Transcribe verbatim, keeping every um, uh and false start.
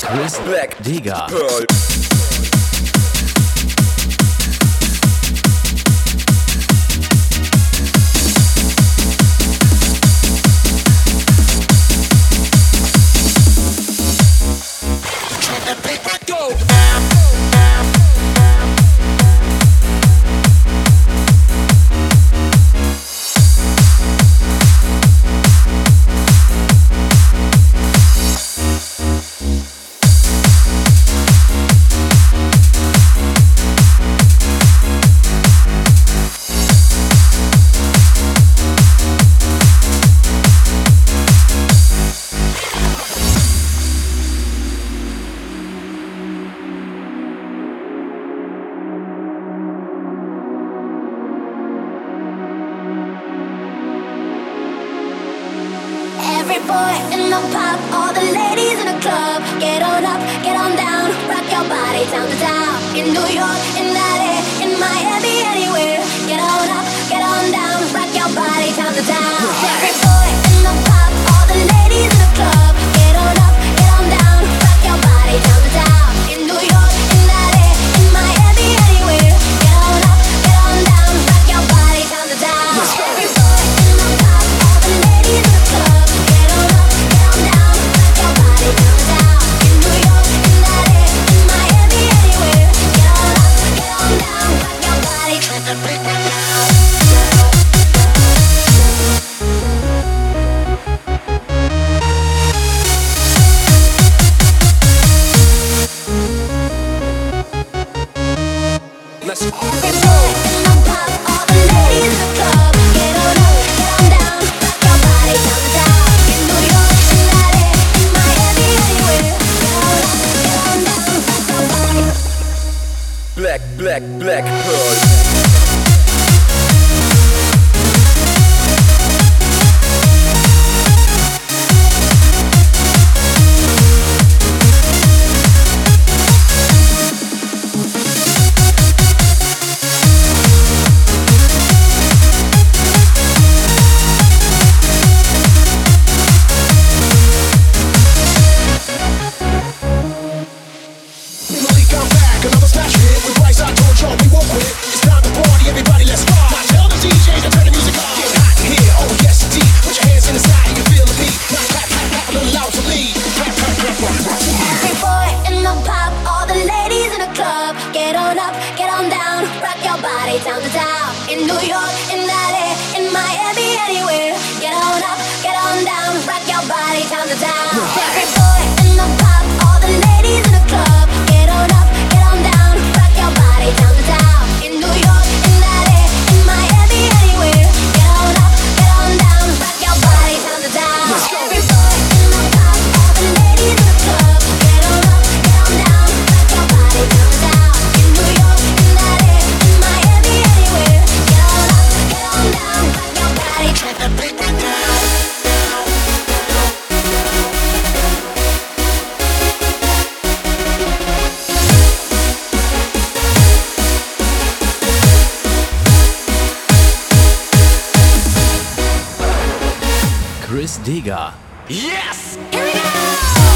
Chris Black, Digga. Pearl. Every boy in the pub, all the ladies in the club. Get on up, get on down, rock your body town to town. In New York, in L A, in Miami, anywhere. Get on up, get on down, rock your body town to town. Every boy in the pub, all the ladies in the club. Get on up, get on down, rock your body town to town. In New York, in L A, in Miami, anywhere. Get on up, get on down, rock your body town to town. Every boy in the pub, all the ladies in the club. Black, black, black pearl. Town to town, in New York, in L A, in Miami, anywhere. Get on up, get on down, rock your body town to town. Every boy in the pub, all the ladies in the club. Get on up, get on down, rock your body town to town. In New York, in L A, in Miami, anywhere. Get on up, get on down, rock your body town to town. Every boy in the pub, all the ladies in the club. Get on up, get on down, rock your body town to town. In New York, in L A, in Miami, anywhere. Get on up, get on down, rock your body town to town. Chris Digga. Yes! Here we go!